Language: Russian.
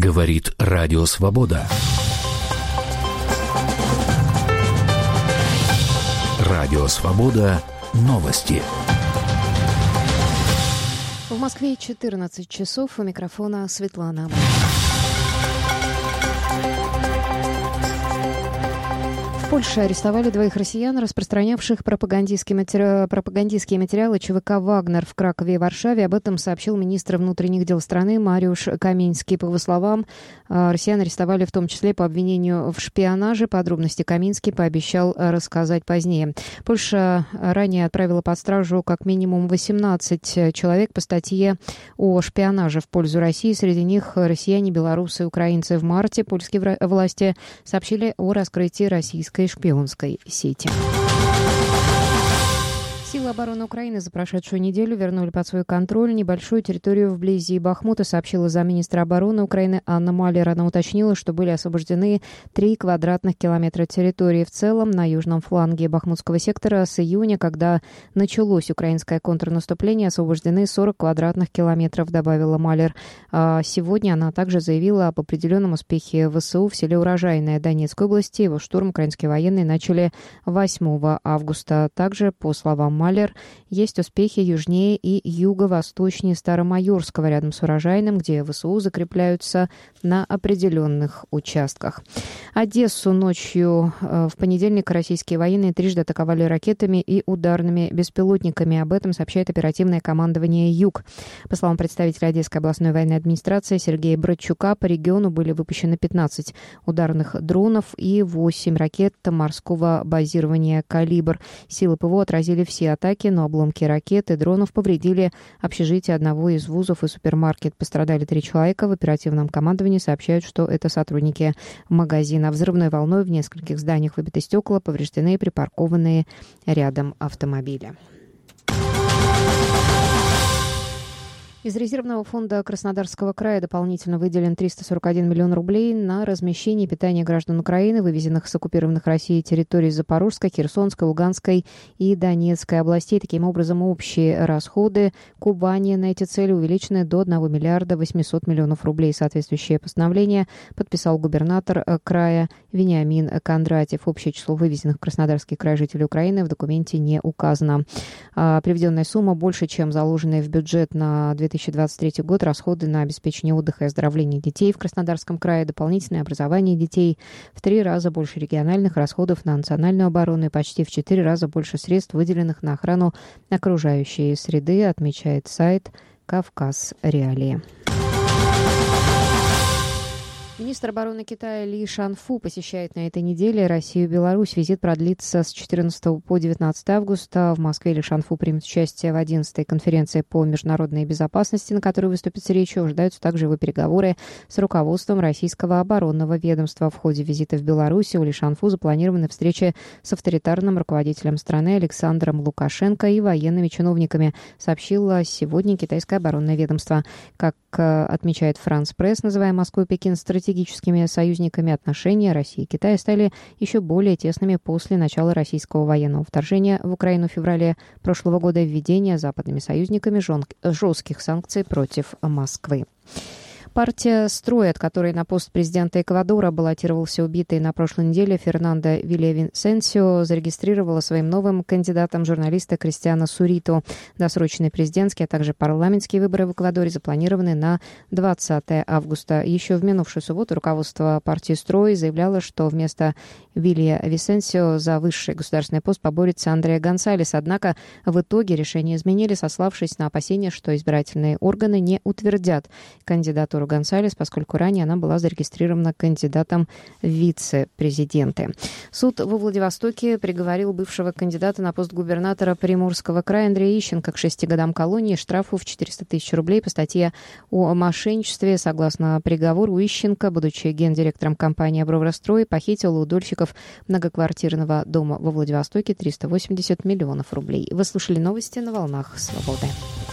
Говорит Радио Свобода. Радио Свобода. Новости. В Москве 14 часов. У микрофона Светлана. В Польше арестовали 2 россиян, распространявших пропагандистские материалы ЧВК «Вагнер» в Кракове и Варшаве. Об этом сообщил министр внутренних дел страны Мариуш Каминский. По его словам, россиян арестовали в том числе по обвинению в шпионаже. Подробности Каминский пообещал рассказать позднее. Польша ранее отправила под стражу как минимум 18 человек по статье о шпионаже в пользу России. Среди них россияне, белорусы и украинцы. В марте польские власти сообщили о раскрытии российской шпионской сети. Силы обороны Украины за прошедшую неделю вернули под свой контроль небольшую территорию вблизи Бахмута, сообщила замминистра обороны Украины Анна Малер. Она уточнила, что были освобождены 3 квадратных километра территории в целом на южном фланге Бахмутского сектора. С июня, когда началось украинское контрнаступление, освобождены 40 квадратных километров, добавила Малер. Сегодня она также заявила об определенном успехе ВСУ в селе Урожайное Донецкой области. Его штурм украинские военные начали 8 августа. Также, по словам Малер, есть успехи южнее и юго-восточнее Старомайорского, рядом с Урожайным, где ВСУ закрепляются на определенных участках. Одессу ночью в понедельник российские военные трижды атаковали ракетами и ударными беспилотниками. Об этом сообщает оперативное командование «Юг». По словам представителя Одесской областной военной администрации Сергея Братчука, по региону были выпущены 15 ударных дронов и 8 ракет морского базирования «Калибр». Силы ПВО отразили все атаки, но обломки ракет и дронов повредили общежитие одного из вузов и супермаркет. Пострадали 3 человека. В оперативном командовании сообщают, что это сотрудники магазина. Взрывной волной в нескольких зданиях выбиты стекла, повреждены припаркованные рядом автомобили. Из резервного фонда Краснодарского края дополнительно выделен 341 миллион рублей на размещение и питание граждан Украины, вывезенных с оккупированных Россией территорий Запорожской, Херсонской, Луганской и Донецкой областей. Таким образом, общие расходы Кубани на эти цели увеличены до 1 миллиарда 800 миллионов рублей. Соответствующее постановление подписал губернатор края Вениамин Кондратьев. Общее число вывезенных в Краснодарский край жителей Украины в документе не указано. Приведенная сумма больше, чем заложенная в бюджет на 2023 год. Расходы на обеспечение отдыха и оздоровления детей в Краснодарском крае, дополнительное образование детей, в 3 раза больше региональных расходов на национальную оборону и почти в 4 раза больше средств, выделенных на охрану окружающей среды, отмечает сайт «Кавказ Реалии». Министр обороны Китая Ли Шанфу посещает на этой неделе Россию и Беларусь. Визит продлится с 14 по 19 августа. В Москве Ли Шанфу примет участие в 11-й конференции по международной безопасности, на которой выступит с речью. Ожидаются также его переговоры с руководством российского оборонного ведомства. В ходе визита в Беларусь у Ли Шанфу запланированы встречи с авторитарным руководителем страны Александром Лукашенко и военными чиновниками, сообщило сегодня китайское оборонное ведомство. Как отмечает France Press, называя Москву и Пекин стратегическими союзниками, отношения России и Китая стали еще более тесными после начала российского военного вторжения в Украину в феврале прошлого года и введения западными союзниками жестких санкций против Москвы. Партия «Строй», от которой на пост президента Эквадора баллотировался убитый на прошлой неделе Фернандо Вильявисенсио, зарегистрировала своим новым кандидатом журналиста Кристиана Суриту. Досрочные президентские, а также парламентские выборы в Эквадоре запланированы на 20 августа. Еще в минувшую субботу руководство партии «Строй» заявляло, что вместо Вильявисенсио за высший государственный пост поборется Андреа Гонсалес. Однако в итоге решение изменили, сославшись на опасения, что избирательные органы не утвердят кандидатуру Гонсалес, поскольку ранее она была зарегистрирована кандидатом в вице-президенты. Суд во Владивостоке приговорил бывшего кандидата на пост губернатора Приморского края Андрея Ищенко к 6 годам колонии, штрафу в 400 тысяч рублей по статье о мошенничестве. Согласно приговору, Ищенко, будучи гендиректором компании «Аброврострой», похитил у дольщиков многоквартирного дома во Владивостоке 380 миллионов рублей. Вы слушали новости на «Волнах Свободы».